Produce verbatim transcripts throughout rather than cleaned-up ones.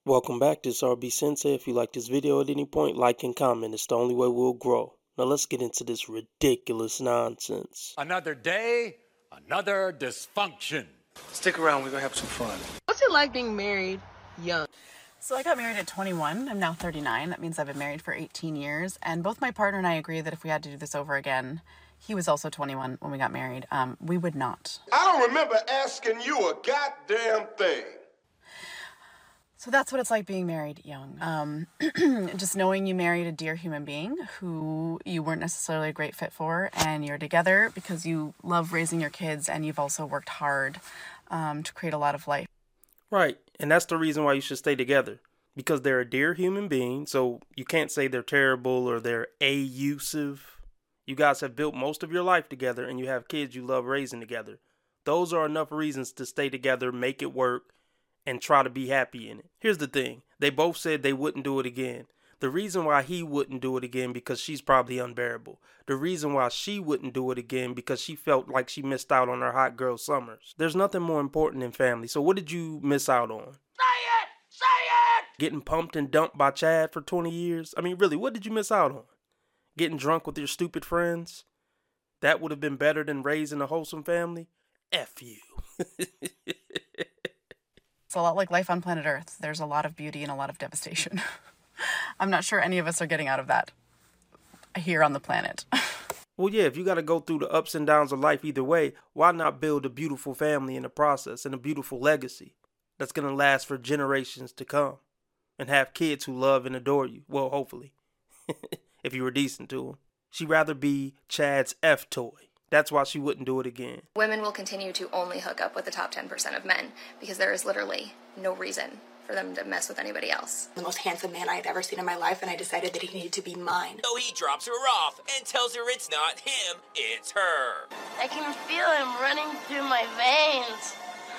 Welcome back. This is R B Sensei. If you like this video at any point, like and comment. It's the only way we'll grow. Now let's get into this ridiculous nonsense. Another day, another dysfunction. Stick around, we're gonna have some fun. What's it like being married young? So I got married at twenty-one. I'm now thirty-nine. That means I've been married for eighteen years. And both my partner and I agree that if we had to do this over again, he was also twenty-one when we got married, um, we would not. I don't remember asking you a goddamn thing. So that's what it's like being married young. Um, just knowing you married a dear human being who you weren't necessarily a great fit for, and you're together because you love raising your kids and you've also worked hard um, to create a lot of life. Right, and that's the reason why you should stay together. Because they're a dear human being, so you can't say they're terrible or they're abusive. You guys have built most of your life together and you have kids you love raising together. Those are enough reasons to stay together, make it work, and try to be happy in it. Here's the thing. They both said they wouldn't do it again. The reason why he wouldn't do it again because she's probably unbearable. The reason why she wouldn't do it again because she felt like she missed out on her hot girl summers. There's nothing more important than family. So what did you miss out on? Say it! Say it! Getting pumped and dumped by Chad for twenty years? I mean, really, what did you miss out on? Getting drunk with your stupid friends? That would have been better than raising a wholesome family? F you. It's a lot like life on planet Earth. There's a lot of beauty and a lot of devastation. I'm not sure any of us are getting out of that here on the planet. Well, yeah, if you got to go through the ups and downs of life either way, why not build a beautiful family in the process and a beautiful legacy that's going to last for generations to come and have kids who love and adore you? Well, hopefully, if you were decent to them. She'd rather be Chad's F toy. That's why she wouldn't do it again. Women will continue to only hook up with the top ten percent of men because there is literally no reason for them to mess with anybody else. The most handsome man I had ever seen in my life, and I decided that he needed to be mine. So he drops her off and tells her it's not him, it's her. I can feel him running through my veins.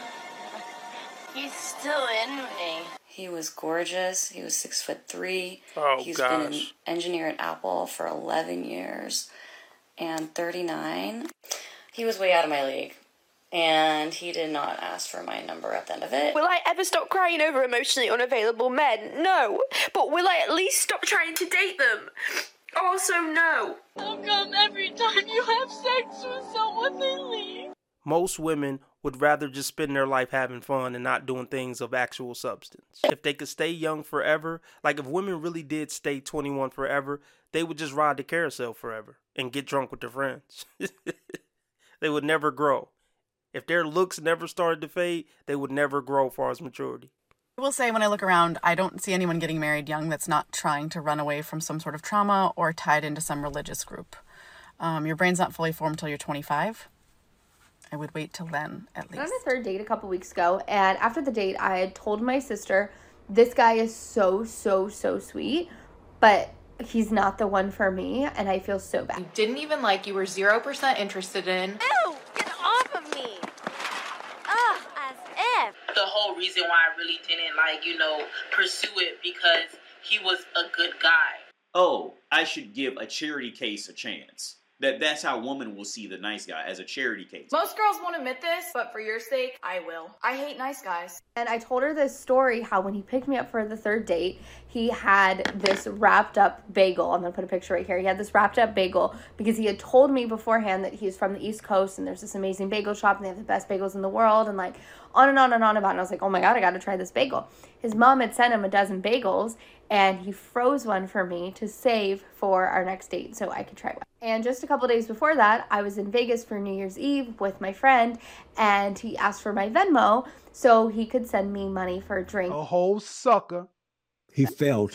He's still in me. He was gorgeous. He was six foot three. Oh, He's gosh. been an engineer at Apple for eleven years. And thirty-nine. He was way out of my league. And he did not ask for my number at the end of it. Will I ever stop crying over emotionally unavailable men? No. But will I at least stop trying to date them? Also, no. How come every time you have sex with someone they leave? Most women would rather just spend their life having fun and not doing things of actual substance. If they could stay young forever, like if women really did stay twenty-one forever, they would just ride the carousel forever and get drunk with their friends. They would never grow. If their looks never started to fade, they would never grow as far as maturity. I will say when I look around, I don't see anyone getting married young that's not trying to run away from some sort of trauma or tied into some religious group. Um, your brain's not fully formed until you're twenty-five. I would wait till then, at least. I went on a third date a couple weeks ago, and after the date, I had told my sister, this guy is so, so, so sweet, but he's not the one for me, and I feel so bad. You didn't even like, you were zero percent interested in. Ew! Get off of me! Ugh, as if. The whole reason why I really didn't, like, you know, pursue it because he was a good guy. Oh, I should give a charity case a chance. That that's how women will see the nice guy, as a charity case. Most girls won't admit this, but for your sake, I will. I hate nice guys. And I told her this story, how when he picked me up for the third date, he had this wrapped up bagel. I'm going to put a picture right here. He had this wrapped up bagel because he had told me beforehand that he's from the East Coast and there's this amazing bagel shop and they have the best bagels in the world and like on and on and on about it. And I was like, oh my God, I got to try this bagel. His mom had sent him a dozen bagels and he froze one for me to save for our next date so I could try one. And just a couple days before that, I was in Vegas for New Year's Eve with my friend and he asked for my Venmo so he could send me money for a drink. A whole sucker. He failed.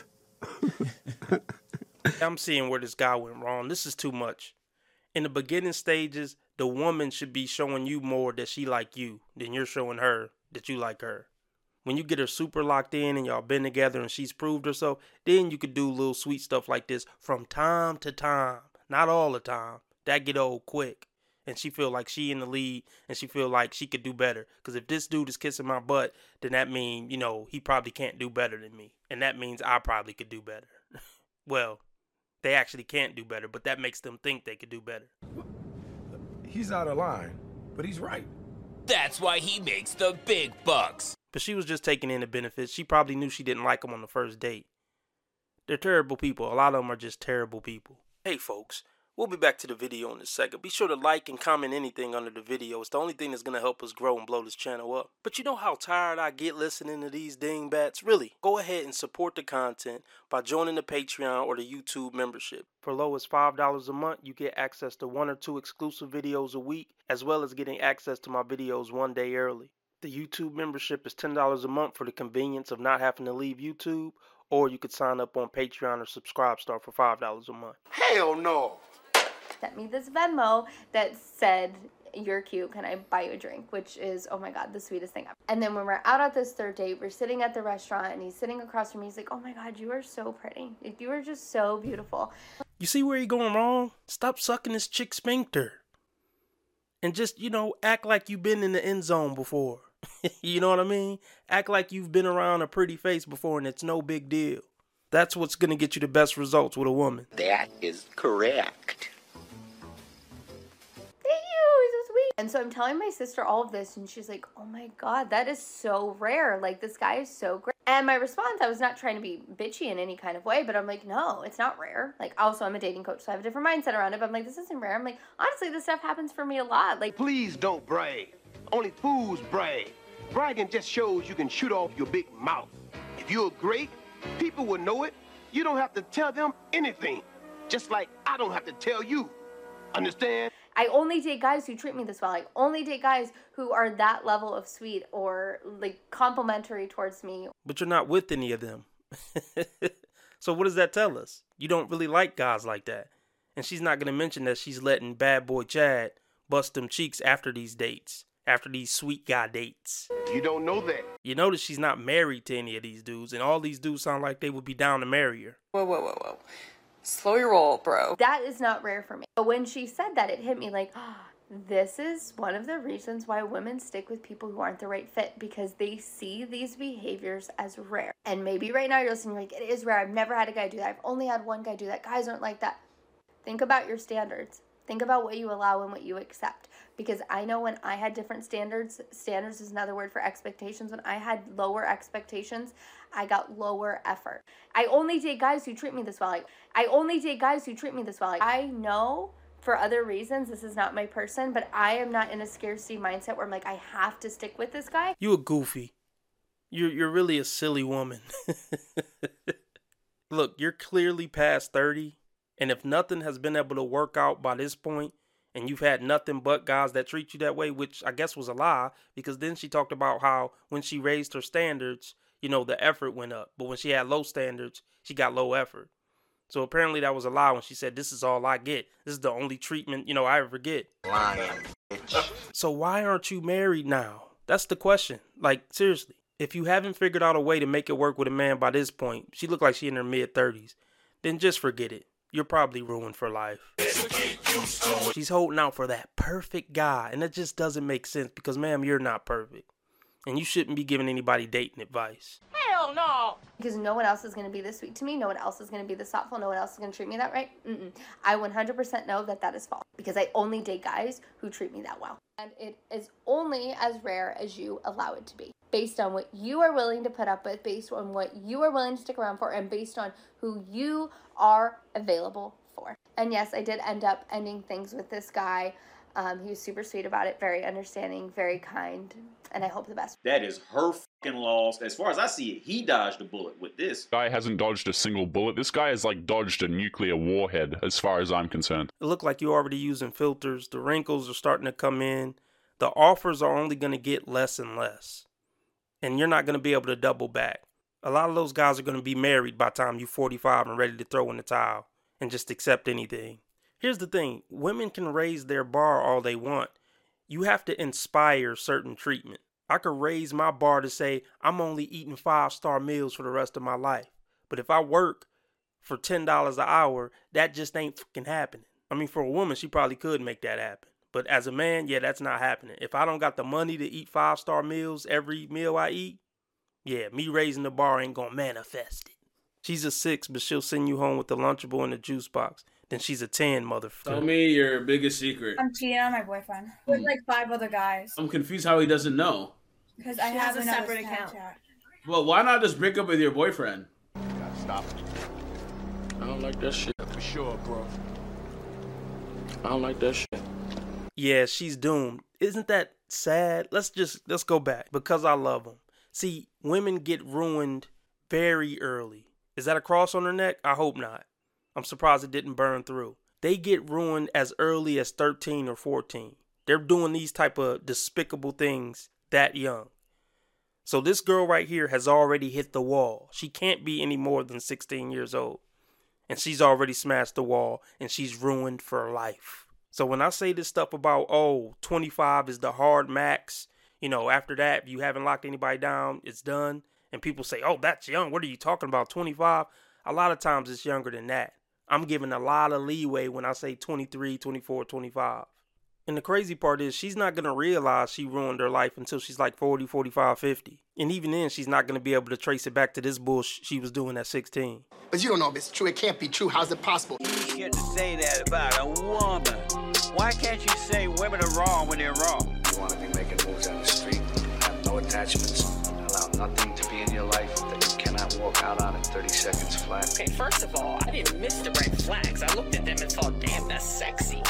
I'm seeing where this guy went wrong. This is too much. In the beginning stages, the woman should be showing you more that she like you than you're showing her that you like her. When you get her super locked in and y'all been together and she's proved herself, then you could do little sweet stuff like this from time to time. Not all the time. That get old quick. And she feel like she in the lead and she feel like she could do better. Because if this dude is kissing my butt, then that means, you know, he probably can't do better than me. And that means I probably could do better. Well, they actually can't do better, but that makes them think they could do better. He's out of line, but he's right. That's why he makes the big bucks. But she was just taking in the benefits. She probably knew she didn't like him on the first date. They're terrible people. A lot of them are just terrible people. Hey folks, we'll be back to the video in a second. Be sure to like and comment anything under the video. It's the only thing that's going to help us grow and blow this channel up. But you know how tired I get listening to these dingbats? Really, go ahead and support the content by joining the Patreon or the YouTube membership. For low as five dollars a month, you get access to one or two exclusive videos a week, as well as getting access to my videos one day early. The YouTube membership is ten dollars a month for the convenience of not having to leave YouTube, or you could sign up on Patreon or Subscribestar for five dollars a month. Hell no! Sent me this Venmo that said, "You're cute, can I buy you a drink?" Which is, oh my god, the sweetest thing ever. And then when we're out at this third date, we're sitting at the restaurant and he's sitting across from me. He's like, "Oh my god, you are so pretty. You are just so beautiful." You see where you're going wrong? Stop sucking this chick's sphincter. And just, you know, act like you've been in the end zone before. You know what I mean? Act like you've been around a pretty face before and it's no big deal. That's what's going to get you the best results with a woman. That is correct. Thank you, he's so sweet. And so I'm telling my sister all of this and she's like, "Oh my god, that is so rare. Like, this guy is so great." And my response, I was not trying to be bitchy in any kind of way, but I'm like, no, it's not rare. Like, also, I'm a dating coach, so I have a different mindset around it, but I'm like, this isn't rare. I'm like, honestly, this stuff happens for me a lot. Like, please don't brag. Only fools brag. Bragging just shows you can shoot off your big mouth. If you're great, people will know it. You don't have to tell them anything. Just like I don't have to tell you. Understand? I only date guys who treat me this well. I only date guys who are that level of sweet or like complimentary towards me. But you're not with any of them. So what does that tell us? You don't really like guys like that. And she's not going to mention that she's letting bad boy Chad bust them cheeks after these dates. After these sweet guy dates. You don't know that. You notice she's not married to any of these dudes. And all these dudes sound like they would be down to marry her. Whoa, whoa, whoa, whoa. Slow your roll, bro. That is not rare for me. But when she said that, it hit me like, oh, this is one of the reasons why women stick with people who aren't the right fit, because they see these behaviors as rare. And maybe right now you're listening, you're like, it is rare. I've never had a guy do that. I've only had one guy do that. Guys aren't like that. Think about your standards. Think about what you allow and what you accept. Because I know when I had different standards, standards is another word for expectations. When I had lower expectations, I got lower effort. I only date guys who treat me this well. Like, I only date guys who treat me this well. Like, I know for other reasons this is not my person, but I am not in a scarcity mindset where I'm like, I have to stick with this guy. You a goofy. You're, you're really a silly woman. Look, you're clearly past thirty. And if nothing has been able to work out by this point, and you've had nothing but guys that treat you that way, which I guess was a lie, because then she talked about how when she raised her standards, you know, the effort went up. But when she had low standards, she got low effort. So apparently that was a lie when she said, this is all I get. This is the only treatment, you know, I ever get. Lying, bitch. So why aren't you married now? That's the question. Like, seriously. If you haven't figured out a way to make it work with a man by this point, she looked like she in her mid thirties, then just forget it. You're probably ruined for life. She's holding out for that perfect guy, and that just doesn't make sense because, ma'am, you're not perfect. And you shouldn't be giving anybody dating advice. Hell no! Because no one else is going to be this sweet to me. No one else is going to be this thoughtful. No one else is going to treat me that right. Mm-mm. I one hundred percent know that that is false because I only date guys who treat me that well. And it is only as rare as you allow it to be. Based on what you are willing to put up with, based on what you are willing to stick around for, and based on who you are available for. And yes, I did end up ending things with this guy. Um, he was super sweet about it, very understanding, very kind, and I hope the best. That is her fucking loss. As far as I see it, he dodged a bullet with this. Guy hasn't dodged a single bullet. This guy has like dodged a nuclear warhead as far as I'm concerned. It looked like you're already using filters. The wrinkles are starting to come in. The offers are only going to get less and less. And you're not going to be able to double back. A lot of those guys are going to be married by the time you're forty-five and ready to throw in the towel and just accept anything. Here's the thing. Women can raise their bar all they want. You have to inspire certain treatment. I could raise my bar to say I'm only eating five-star meals for the rest of my life. But if I work for ten dollars an hour, that just ain't fucking happening. I mean, for a woman, she probably could make that happen. But as a man, yeah, that's not happening. If I don't got the money to eat five-star meals every meal I eat, yeah, me raising the bar ain't gonna manifest it. She's a six, but she'll send you home with the Lunchable and the juice box. then she's a ten, motherfucker. Tell me your biggest secret. I'm cheating on my boyfriend with like five other guys. I'm confused how he doesn't know. Because I have a separate account. Well, why not just break up with your boyfriend? Gotta stop it. I don't like that shit. For sure, bro. I don't like that shit. Yeah, she's doomed. Isn't that sad? Let's just, let's go back. Because I love them. See, women get ruined very early. Is that a cross on her neck? I hope not. I'm surprised it didn't burn through. They get ruined as early as thirteen or fourteen. They're doing these type of despicable things that young. So this girl right here has already hit the wall. She can't be any more than sixteen years old. And she's already smashed the wall and she's ruined for life. So when I say this stuff about, oh, twenty-five is the hard max, you know, after that, if you haven't locked anybody down, it's done. And people say, oh, that's young. What are you talking about? twenty-five? A lot of times it's younger than that. I'm giving a lot of leeway when I say twenty-three, twenty-four, twenty-five. And the crazy part is she's not going to realize she ruined her life until she's like forty, forty-five, fifty. And even then, she's not going to be able to trace it back to this bullshit she was doing at sixteen. But you don't know if it's true. It can't be true. How's it possible? You get to say that about a woman. Why can't you say women are wrong when they're wrong? You want to be making moves down the street, have no attachments, allow nothing to be in your life that you cannot walk out on in thirty seconds flat. Okay, first of all, I didn't miss the red flags. I looked at them and thought, damn, that's sexy.